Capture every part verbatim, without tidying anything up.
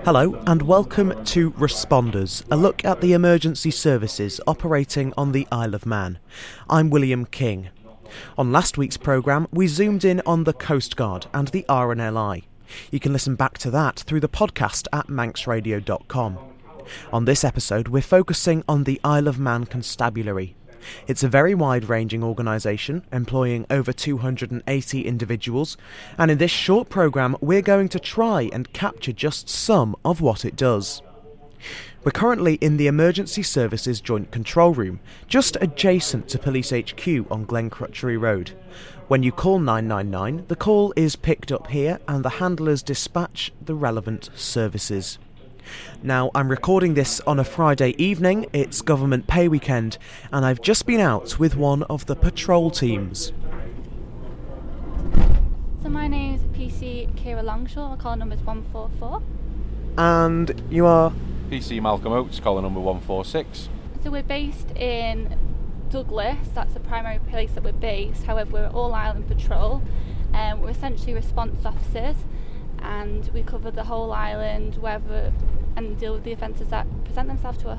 Hello and welcome to Responders, a look at the emergency services operating on the Isle of Man. I'm William King. On last week's programme, we zoomed in on the Coast Guard and the R N L I. You can listen back to that through the podcast at manx radio dot com. On this episode, we're focusing on the Isle of Man Constabulary. It's a very wide-ranging organisation, employing over two hundred eighty individuals, and in this short programme we're going to try and capture just some of what it does. We're currently in the Emergency Services Joint Control Room, just adjacent to Police H Q on Glencrutchery Road. When you call nine nine nine, the call is picked up here and the handlers dispatch the relevant services. Now, I'm recording this on a Friday evening, it's government pay weekend, and I've just been out with one of the patrol teams. So my name is P C Kira Longshaw, my call number is one four four. And you are? P C Malcolm Oates, caller number one four six. So we're based in Douglas, that's the primary place that we're based, however we're all island patrol, and um, we're essentially response officers, and we cover the whole island wherever and deal with the offences that present themselves to us.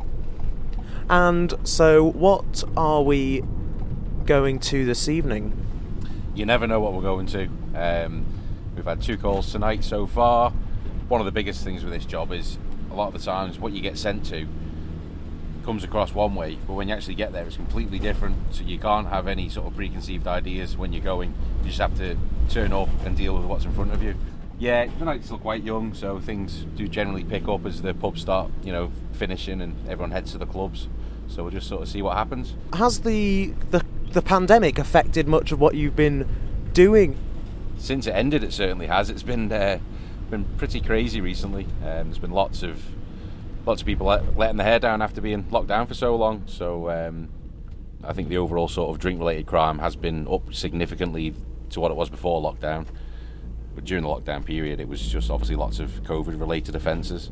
And so what are we going to this evening? You never know what we're going to. Um, we've had two calls tonight so far. One of the biggest things with this job is a lot of the times what you get sent to comes across one way, but when you actually get there it's completely different, so you can't have any sort of preconceived ideas when you're going. You just have to turn up and deal with what's in front of you. Yeah, the night's still quite young, so things do generally pick up as the pubs start, you know, finishing and everyone heads to the clubs. So we'll just sort of see what happens. Has the the, the pandemic affected much of what you've been doing? Since it ended, it certainly has. It's been uh, been pretty crazy recently. Um, there's been lots of lots of people let, letting their hair down after being locked down for so long. So um, I think the overall sort of drink-related crime has been up significantly to what it was before lockdown. But during the lockdown period, it was just obviously lots of COVID-related offences.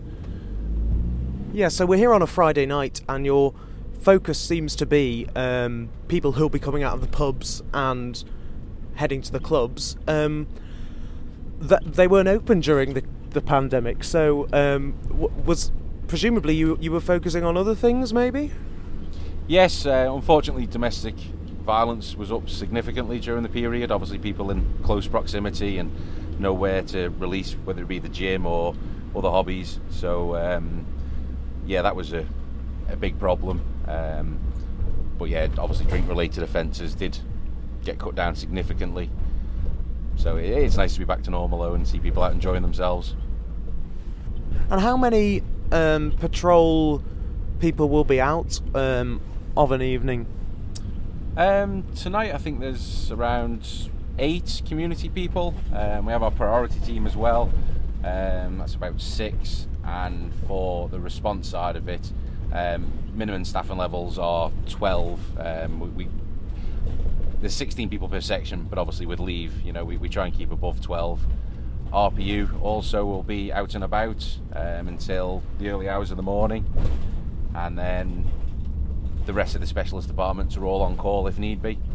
Yeah, so we're here on a Friday night, and your focus seems to be um, people who'll be coming out of the pubs and heading to the clubs. Um, that they weren't open during the, the pandemic, so um, w- was presumably you you were focusing on other things, maybe? Yes, uh, unfortunately, domestic violence was up significantly during the period. Obviously, people in close proximity and nowhere to release, whether it be the gym or other hobbies. So um, yeah, that was a, a big problem. Um, but yeah, obviously drink related offences did get cut down significantly. So it, it's nice to be back to normal though and see people out enjoying themselves. And how many um, patrol people will be out um, of an evening? Um, tonight I think there's around eight community people. Um, we have our priority team as well. Um, that's about six, and for the response side of it, um, minimum staffing levels are twelve. Um, we, we there's sixteen people per section, but obviously with leave, you know, we, we try and keep above twelve. R P U also will be out and about um, until the early hours of the morning, and then the rest of the specialist departments are all on call if need be.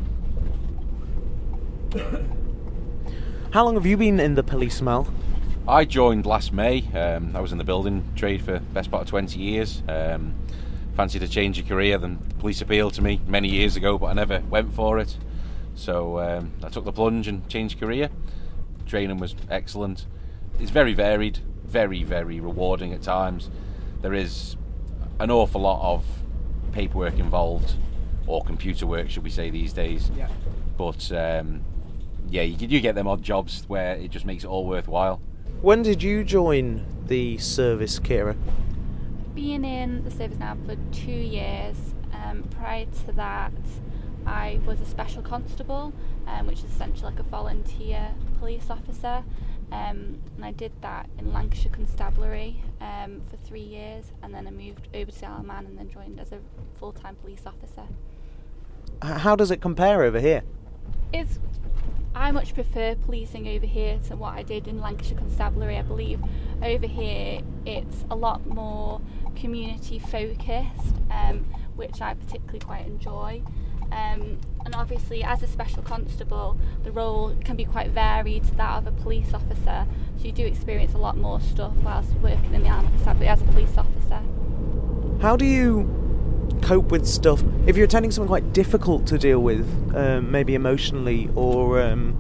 How long have you been in the police, Mal? I joined last May. Um, I was in the building trade for the best part of twenty years. Um, fancied a change of career, then the police appealed to me many years ago, but I never went for it. So um, I took the plunge and changed career. Training was excellent. It's very varied, very, very rewarding at times. There is an awful lot of paperwork involved, or computer work, should we say, these days. Yeah. But um, yeah, you, you get them odd jobs where it just makes it all worthwhile. When did you join the service, Kira? Been in the service now for two years. Um, prior to that, I was a special constable, um, which is essentially like a volunteer police officer. Um, and I did that in Lancashire Constabulary um, for three years, and then I moved over to the Isle of Man and then joined as a full-time police officer. How does it compare over here? It's, I much prefer policing over here to what I did in Lancashire Constabulary. I believe over here it's a lot more community focused, um, which I particularly quite enjoy. Um, and obviously, as a special constable, the role can be quite varied to that of a police officer. So you do experience a lot more stuff whilst working in the armed constabulary as a police officer. How do you cope with stuff if you're attending something quite difficult to deal with, um, maybe emotionally, or um,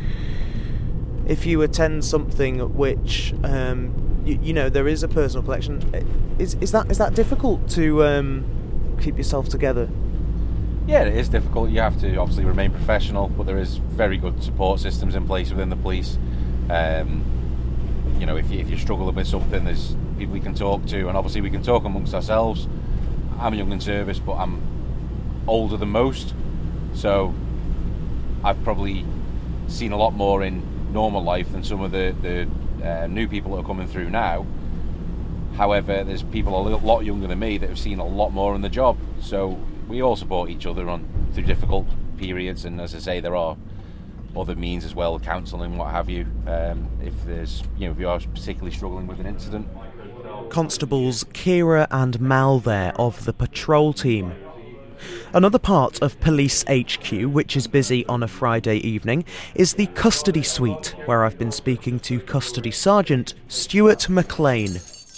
if you attend something which um, you, you know there is a personal collection? Is is that is that difficult to um, keep yourself together? Yeah, it is difficult. You have to obviously remain professional, but there is very good support systems in place within the police. Um, you know, if you, if you're struggling with something, there's people we can talk to, and obviously we can talk amongst ourselves. I'm young in service, but I'm older than most, so I've probably seen a lot more in normal life than some of the, the uh, new people that are coming through now. However, there's people a lot younger than me that have seen a lot more in the job, so we all support each other on through difficult periods, and as I say, there are other means as well, counselling, what have you, um, if there's, you know, if you are particularly struggling with an incident. Constables Kira and Mal there of the patrol team. Another part of Police H Q, which is busy on a Friday evening, is the custody suite, where I've been speaking to Custody Sergeant Stuart McLean.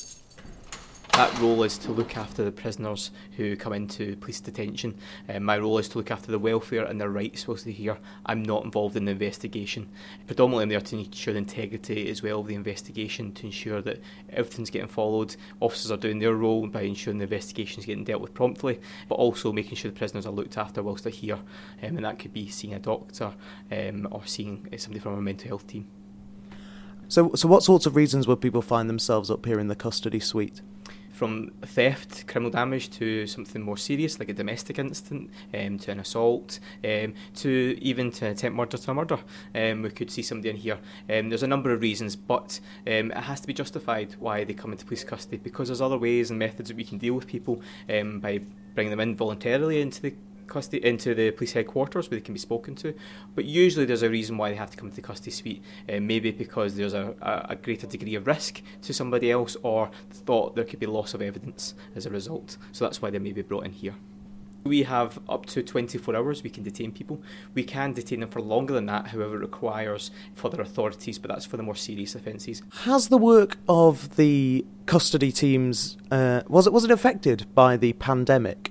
That role is to look after the prisoners who come into police detention. Um, my role is to look after the welfare and their rights whilst they're here. I'm not involved in the investigation. Predominantly I'm there to ensure the integrity as well of the investigation, to ensure that everything's getting followed. Officers are doing their role by ensuring the investigation is getting dealt with promptly, but also making sure the prisoners are looked after whilst they're here. Um, and that could be seeing a doctor um, or seeing somebody from our mental health team. So, so what sorts of reasons would people find themselves up here in the custody suite? From theft, criminal damage, to something more serious like a domestic incident, um, to an assault, um, to even to an attempt murder to a murder. Um, we could see somebody in here. Um, there's a number of reasons, but um, it has to be justified why they come into police custody, because there's other ways and methods that we can deal with people um, by bringing them in voluntarily into the custody, into the police headquarters where they can be spoken to. But usually there's a reason why they have to come to the custody suite, uh, maybe because there's a, a, a greater degree of risk to somebody else, or thought there could be loss of evidence as a result. So that's why they may be brought in here. We have up to twenty-four hours we can detain people. We can detain them for longer than that, however it requires further authorities, but that's for the more serious offences. Has the work of the custody teams, uh, was it was it affected by the pandemic?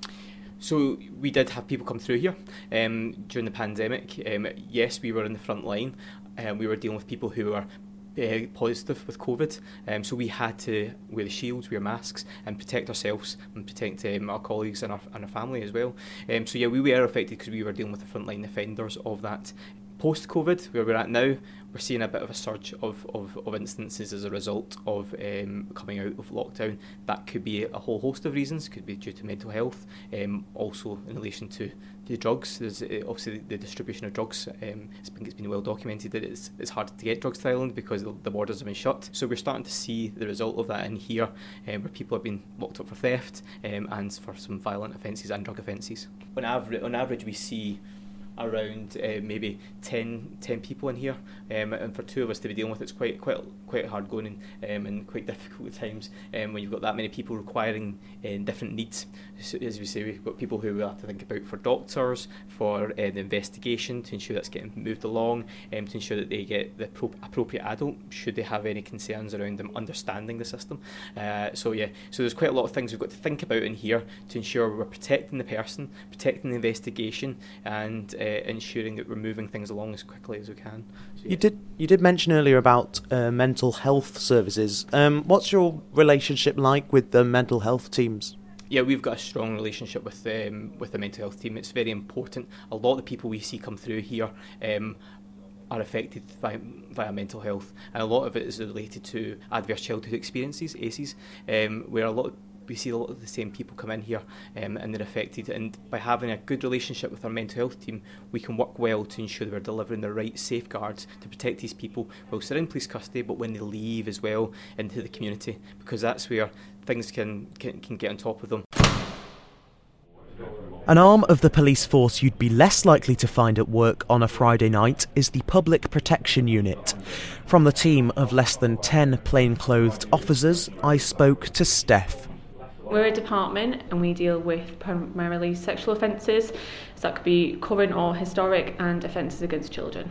So we did have people come through here um, during the pandemic. Um, yes, we were in the front line. Um, we were dealing with people who were uh, positive with COVID. Um, so we had to wear the shields, wear masks, and protect ourselves and protect um, our colleagues and our, and our family as well. Um, so yeah, we were affected because we were dealing with the frontline offenders of that. Post-COVID, where we're at now, we're seeing a bit of a surge of, of, of instances as a result of um, coming out of lockdown. That could be a whole host of reasons. Could be due to mental health, um, also in relation to the drugs. There's uh, obviously the distribution of drugs. Um, it's been, it's been well documented that it's, it's hard to get drugs to Ireland because the, the borders have been shut. So we're starting to see the result of that in here, um, where people have been locked up for theft um, and for some violent offences and drug offences. On average, on average, we see around uh, maybe ten, ten people in here, um, and for two of us to be dealing with it's quite quite quite hard going and, um, and quite difficult at times um, when you've got that many people requiring uh, different needs. So, as we say, we've got people who we have to think about for doctors, for uh, the investigation, to ensure that's getting moved along, um, to ensure that they get the pro- appropriate adult should they have any concerns around them understanding the system. Uh, so yeah, so there's quite a lot of things we've got to think about in here to ensure we're protecting the person, protecting the investigation, and uh, ensuring that we're moving things along as quickly as we can. So, yeah. You did you did mention earlier about uh, mental health services. Um, what's your relationship like with the mental health teams? Yeah, we've got a strong relationship with um, with the mental health team. It's very important. A lot of the people we see come through here um, are affected by, via mental health, and a lot of it is related to adverse childhood experiences, A C Es, um, where a lot of we see a lot of the same people come in here um, and they're affected, and by having a good relationship with our mental health team, we can work well to ensure that we're delivering the right safeguards to protect these people whilst they're in police custody, but when they leave as well into the community, because that's where things can, can, can get on top of them. An arm of the police force you'd be less likely to find at work on a Friday night is the Public Protection Unit. From the team of less than ten plain-clothed officers, I spoke to Steph. We're a department and we deal with primarily sexual offences, so that could be current or historic, and offences against children.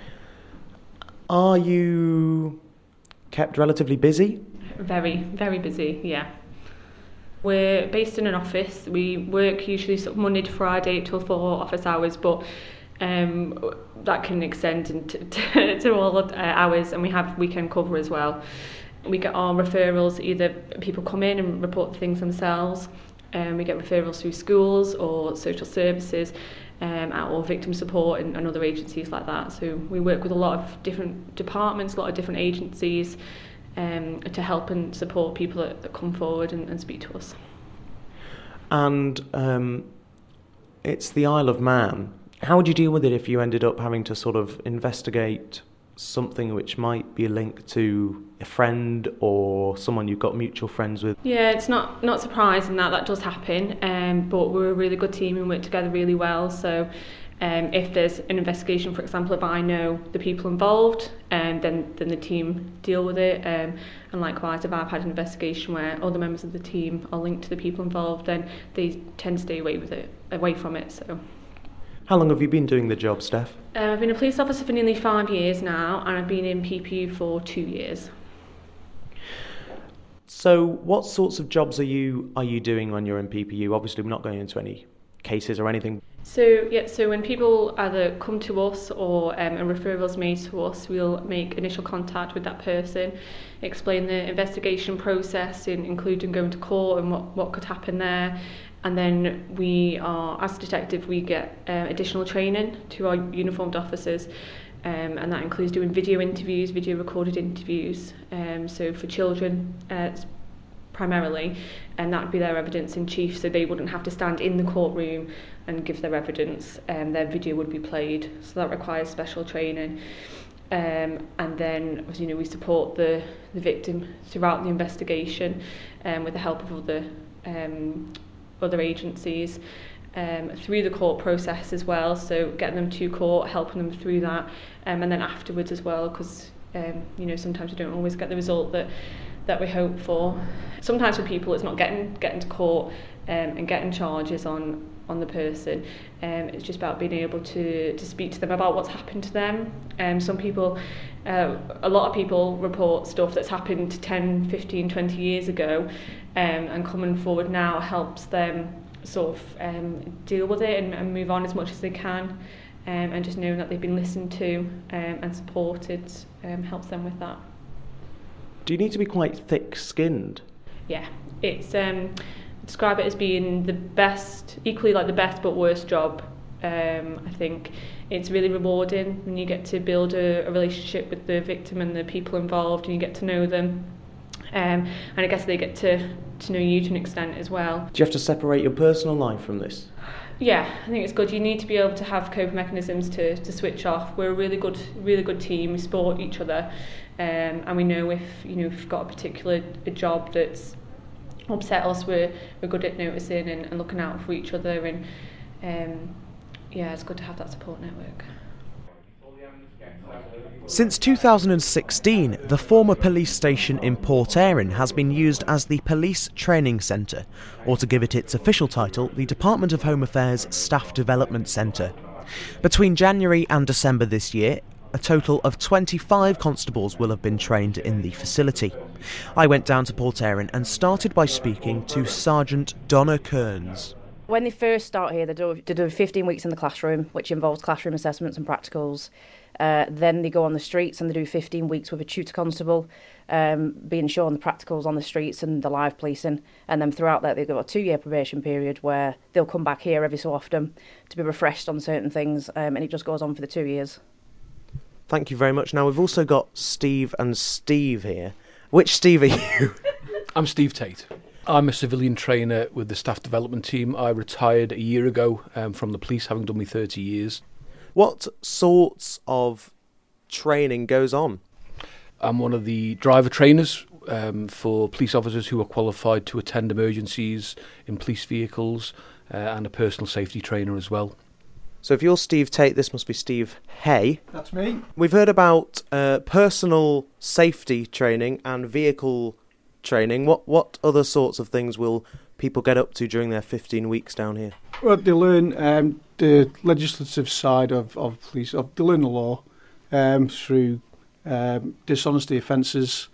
Are you kept relatively busy? Very, very busy, yeah. We're based in an office. We work usually sort of Monday to Friday, eight till four office hours, but um, that can extend into, to, to all uh, hours, and we have weekend cover as well. We get our referrals, either people come in and report things themselves, and um, we get referrals through schools or social services, um, or victim support and, and other agencies like that. So we work with a lot of different departments, a lot of different agencies, um, to help and support people that, that come forward and, and speak to us. And um, it's the Isle of Man. How would you deal with it if you ended up having to sort of investigate something which might be linked to a friend or someone you've got mutual friends with? Yeah, it's not not surprising that that does happen, um, but we're a really good team and work together really well. So um, if there's an investigation, for example, if I know the people involved, um, then then the team deal with it. Um, and likewise, if I've had an investigation where other members of the team are linked to the people involved, then they tend to stay away with it, away from it. So. How long have you been doing the job, Steph? Um, I've been a police officer for nearly five years now, and I've been in P P U for two years. So what sorts of jobs are you are you doing when you're in P P U? Obviously, we're not going into any cases or anything. So yeah, so when people either come to us or um, a referral is made to us, we'll make initial contact with that person, explain the investigation process, in, including going to court and what, what could happen there. And then we are, as a detective, we get uh, additional training to our uniformed officers, um, and that includes doing video interviews, video recorded interviews. Um, so for children, uh, primarily, and that would be their evidence in chief, so they wouldn't have to stand in the courtroom and give their evidence, and their video would be played. So that requires special training. Um, and then, as you know, we support the, the victim throughout the investigation, um, with the help of other um, other agencies, um, through the court process as well, so getting them to court, helping them through that, um, and then afterwards as well, because um, you know, sometimes we don't always get the result that that we hope for. Sometimes for people it's not getting getting to court um, and getting charges on on the person, um, it's just about being able to, to speak to them about what's happened to them. Um, some people, uh, a lot of people report stuff that's happened ten, fifteen, twenty years ago, um, and coming forward now helps them sort of um, deal with it and, and move on as much as they can, um, and just knowing that they've been listened to um, and supported um, helps them with that. Do you need to be quite thick-skinned? Yeah, it's um, describe it as being the best, equally like the best but worst job. Um, I think it's really rewarding when you get to build a, a relationship with the victim and the people involved, and you get to know them. Um, and I guess they get to, to know you to an extent as well. Do you have to separate your personal life from this? Yeah, I think it's good. You need to be able to have coping mechanisms to, to switch off. We're a really good, really good team. We support each other, um, and we know if you know if we've got a particular a job that's upset us, we're we're good at noticing and, and looking out for each other. And um, yeah, it's good to have that support network. Since two thousand sixteen, the former police station in Port Erin has been used as the Police Training Centre, or to give it its official title, the Department of Home Affairs Staff Development Centre. Between January and December this year, a total of twenty-five constables will have been trained in the facility. I went down to Port Erin and started by speaking to Sergeant Donna Kearns. When they first start here, they do, they do fifteen weeks in the classroom, which involves classroom assessments and practicals. Uh, then they go on the streets and they do fifteen weeks with a tutor constable, um, being shown the practicals on the streets and the live policing. And then throughout that, they've got a two-year probation period where they'll come back here every so often to be refreshed on certain things, um, and it just goes on for the two years. Thank you very much. Now, we've also got Steve and Steve here. Which Steve are you? I'm Steve Tate. I'm a civilian trainer with the staff development team. I retired a year ago um, from the police, having done me thirty years. What sorts of training goes on? I'm one of the driver trainers um, for police officers who are qualified to attend emergencies in police vehicles, uh, and a personal safety trainer as well. So if you're Steve Tate, this must be Steve Hay. That's me. We've heard about uh, personal safety training and vehicle training, what, what other sorts of things will people get up to during their fifteen weeks down here? Well, they learn um, the legislative side of, of police. Of, they learn the law um, through um, dishonesty offences,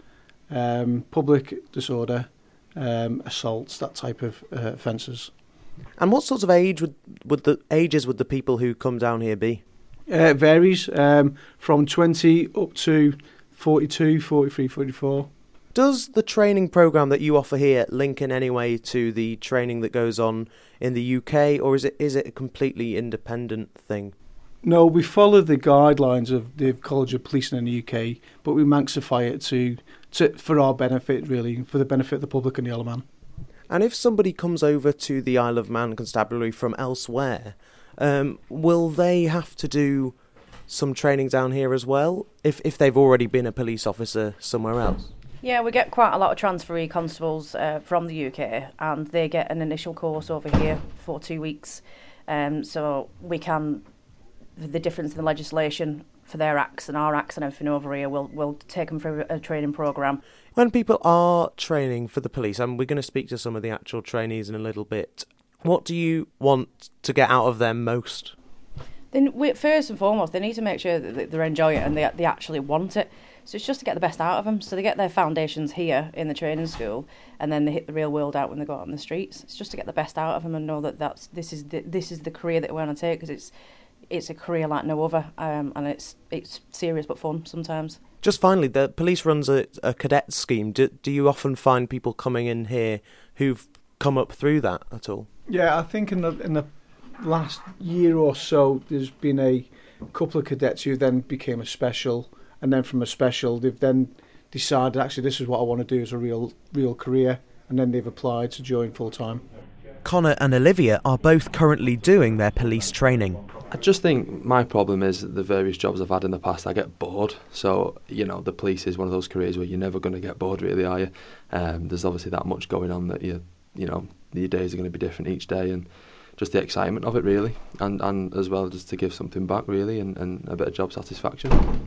um, public disorder, um, assaults, that type of uh, offences. And what sorts of age would, would the ages would the people who come down here be? Uh, it varies um, from twenty up to forty-two, forty-three, forty-four. Does the training programme that you offer here link in any way to the training that goes on in the U K, or is it is it a completely independent thing? No, we follow the guidelines of the College of Policing in the U K, but we maxify it to, to for our benefit, really, for the benefit of the public and the Isle of Man. And if somebody comes over to the Isle of Man Constabulary from elsewhere, um, will they have to do some training down here as well, if if they've already been a police officer somewhere else? Yeah, we get quite a lot of transferee constables uh, from the U K, and they get an initial course over here for two weeks. Um, so we can, the difference in the legislation for their acts and our acts and everything over here, we'll, we'll take them through a training programme. When people are training for the police, and we're going to speak to some of the actual trainees in a little bit, what do you want to get out of them most? Then we, first and foremost, they need to make sure that they enjoy it and they they actually want it. So it's just to get the best out of them. So they get their foundations here in the training school, and then they hit the real world out when they go out on the streets. It's just to get the best out of them and know that that's this is the, this is the career that we want to take, because it's it's a career like no other, um, and it's it's serious but fun sometimes. Just finally, the police runs a, a cadet scheme. Do, do you often find people coming in here who've come up through that at all? Yeah, I think in the in the last year or so, there's been a couple of cadets who then became a special, and then from a special, they've then decided, actually, this is what I want to do as a real real career, and then they've applied to join full time. Connor and Olivia are both currently doing their police training. I just think my problem is that the various jobs I've had in the past, I get bored. So, you know, the police is one of those careers where you're never going to get bored, really, are you? Um, there's obviously that much going on that, you, you know, your days are going to be different each day, and just the excitement of it, really, and, and as well just to give something back, really, and, and a bit of job satisfaction.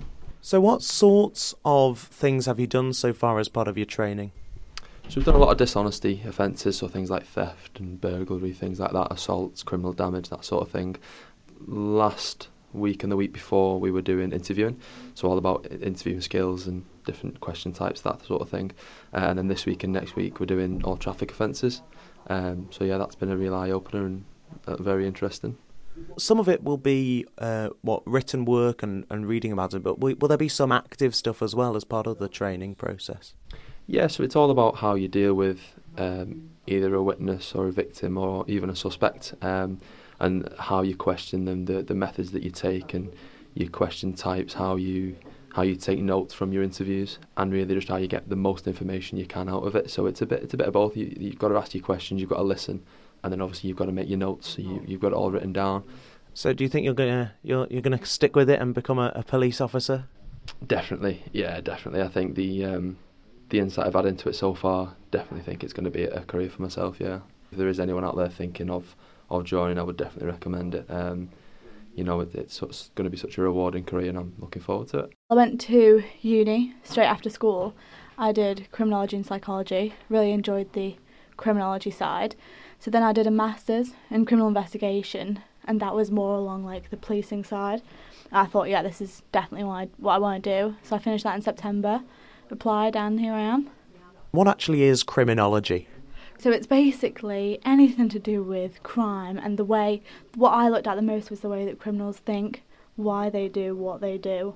So what sorts of things have you done so far as part of your training? So we've done a lot of dishonesty offences, so things like theft and burglary, things like that, assaults, criminal damage, that sort of thing. Last week and the week before we were doing interviewing, so all about interviewing skills and different question types, that sort of thing. Uh, and then this week and next week we're doing all traffic offences. Um, so yeah, that's been a real eye-opener and uh, very interesting. Some of it will be uh, what written work and, and reading about it, but will, will there be some active stuff as well as part of the training process? Yeah, so it's all about how you deal with um, either a witness or a victim or even a suspect, um, and how you question them, the, the methods that you take and your question types, how you how you take notes from your interviews, and really just how you get the most information you can out of it. So it's a bit it's a bit of both. You, you've got to ask your questions, you've got to listen, and then obviously you've got to make your notes, so you, you've got it all written down. So do you think you're gonna you're you're gonna stick with it and become a, a police officer? Definitely, yeah, definitely. I think the um, the insight I've had into it so far, definitely think it's going to be a career for myself. Yeah, if there is anyone out there thinking of of joining, I would definitely recommend it. Um, you know, it, it's, it's going to be such a rewarding career, and I'm looking forward to it. I went to uni straight after school. I did criminology and psychology. Really enjoyed the criminology side. So then I did a master's in criminal investigation, and that was more along like the policing side. I thought, yeah, this is definitely what I, what I want to do. So I finished that in September, applied, and here I am. What actually is criminology? So it's basically anything to do with crime, and the way, what I looked at the most was the way that criminals think, why they do what they do.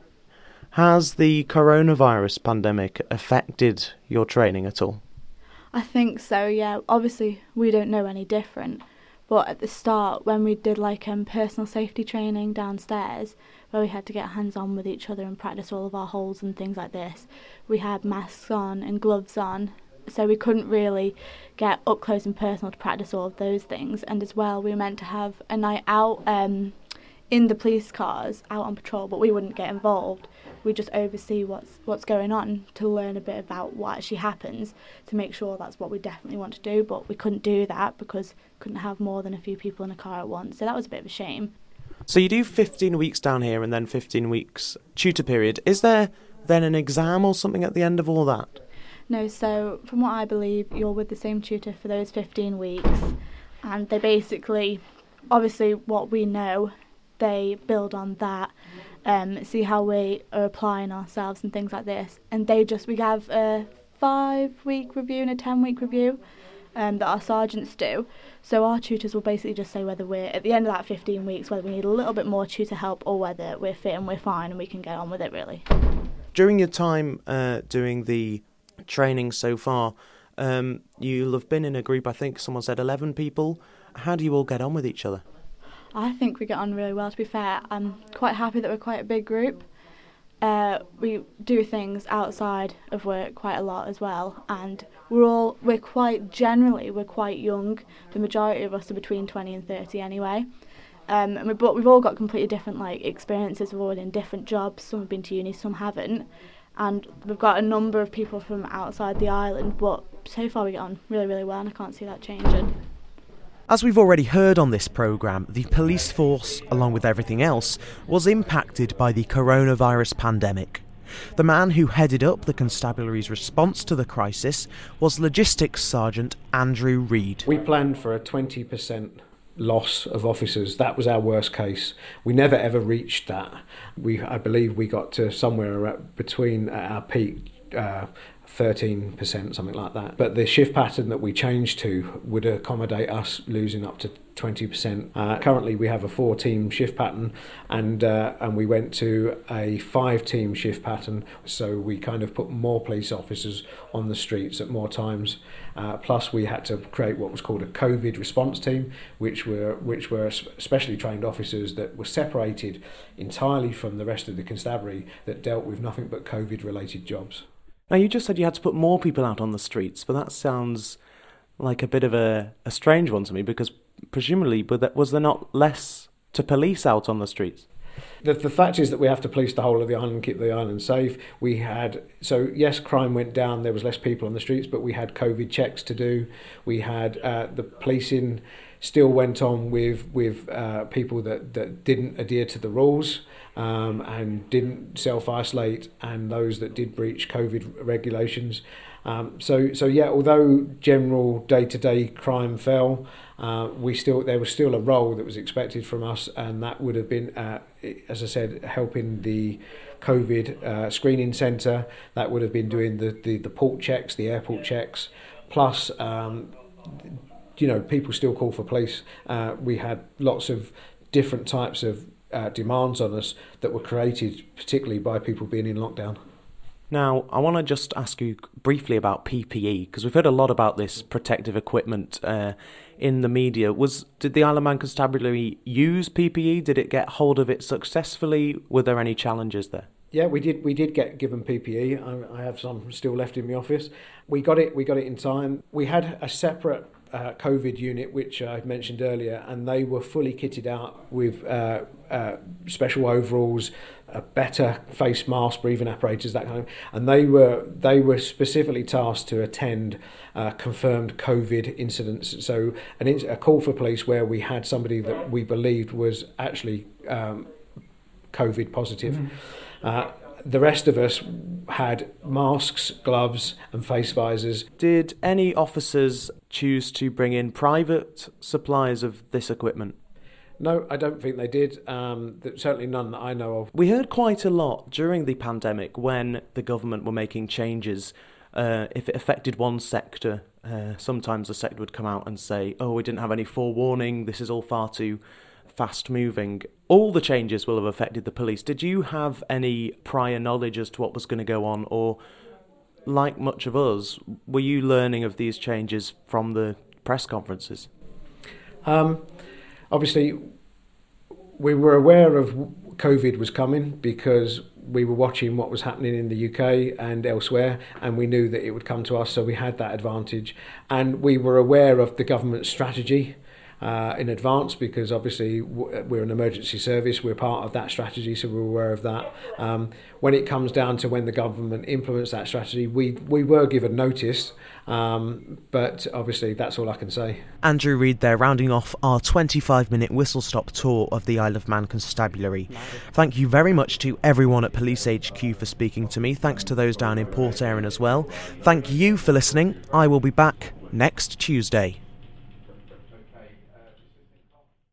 Has the coronavirus pandemic affected your training at all? I think so, yeah. Obviously, we don't know any different, but at the start, when we did like um, personal safety training downstairs, where we had to get hands-on with each other and practice all of our holds and things like this, we had masks on and gloves on, so we couldn't really get up close and personal to practice all of those things. And as well, we were meant to have a night out um, in the police cars, out on patrol, but we wouldn't get involved. We just oversee what's what's going on to learn a bit about what actually happens, to make sure that's what we definitely want to do, but we couldn't do that because we couldn't have more than a few people in a car at once, so that was a bit of a shame. So you do fifteen weeks down here and then fifteen weeks tutor period. Is there then an exam or something at the end of all that? No, so from what I believe, you're with the same tutor for those fifteen weeks, and they basically, obviously what we know, they build on that, um, see how we are applying ourselves and things like this, and they just, we have a five week review and a ten week review um, that our sergeants do, so our tutors will basically just say whether we're, at the end of that fifteen weeks, whether we need a little bit more tutor help or whether we're fit and we're fine and we can get on with it really. During your time uh, doing the training so far, um, you'll have been in a group, I think someone said eleven people. How do you all get on with each other? I think we get on really well, to be fair. I'm quite happy that we're quite a big group. Uh, we do things outside of work quite a lot as well, and we're all, we're quite, generally, we're quite young. The majority of us are between twenty and thirty anyway. Um, and we, but we've all got completely different like experiences. We're all in different jobs. Some have been to uni, some haven't. And we've got a number of people from outside the island, but so far we get on really, really well, and I can't see that changing. As we've already heard on this programme, the police force, along with everything else, was impacted by the coronavirus pandemic. The man who headed up the constabulary's response to the crisis was Logistics Sergeant Andrew Reid. We planned for a twenty percent loss of officers. That was our worst case. We never ever reached that. We, I believe we got to somewhere between at our peak, uh, thirteen percent, something like that. But the shift pattern that we changed to would accommodate us losing up to twenty percent. Uh, currently we have a four-team shift pattern, and uh, and we went to a five-team shift pattern, so we kind of put more police officers on the streets at more times. Uh, plus we had to create what was called a COVID response team, which were which were specially trained officers that were separated entirely from the rest of the constabulary that dealt with nothing but COVID-related jobs. Now, you just said you had to put more people out on the streets, but that sounds like a bit of a, a strange one to me, because presumably was there not less to police out on the streets? The, the fact is that we have to police the whole of the island, keep the island safe. We had, so yes, crime went down, there was less people on the streets, but we had COVID checks to do. We had uh, the policing still went on with with uh, people that, that didn't adhere to the rules um, and didn't self-isolate, and those that did breach COVID regulations. Um, so, so yeah, although general day-to-day crime fell, uh, we still there was still a role that was expected from us, and that would have been, uh, as I said, helping the COVID uh, screening centre. That would have been doing the, the, the port checks, the airport checks, plus, um, you know, people still call for police. Uh, we had lots of different types of uh, demands on us that were created, particularly by people being in lockdown. Now, I want to just ask you briefly about P P E, because we've heard a lot about this protective equipment uh, in the media. Was Did the Isle of Man Constabulary use P P E? Did it get hold of it successfully? Were there any challenges there? Yeah, we did. We did get given P P E. I, I have some still left in my office. We got it. We got it in time. We had a separate uh, COVID unit, which I mentioned earlier, and they were fully kitted out with uh, uh, special overalls, a better face mask, breathing apparatus, that kind of. And they were they were specifically tasked to attend uh, confirmed COVID incidents. So an in, a call for police where we had somebody that we believed was actually um, COVID positive. Mm-hmm. Uh, the rest of us had masks, gloves and face visors. Did any officers choose to bring in private supplies of this equipment? No, I don't think they did. Um, certainly none that I know of. We heard quite a lot during the pandemic when the government were making changes. Uh, if it affected one sector, uh, sometimes the sector would come out and say, oh, we didn't have any forewarning, this is all far too fast moving. All the changes will have affected the police. Did you have any prior knowledge as to what was going to go on, or like much of us, were you learning of these changes from the press conferences? Um, obviously, we were aware of COVID was coming because we were watching what was happening in the U K and elsewhere, and we knew that it would come to us, so we had that advantage. And we were aware of the government strategy. uh, in advance, because obviously w- we're an emergency service, we're part of that strategy, so we're aware of that. Um, when it comes down to when the government implements that strategy, we, we were given notice, um, but obviously that's all I can say. Andrew Reid there, rounding off our twenty-five minute whistle-stop tour of the Isle of Man Constabulary. Thank you very much to everyone at Police H Q for speaking to me. Thanks to those down in Port Erin as well. Thank you for listening. I will be back next Tuesday.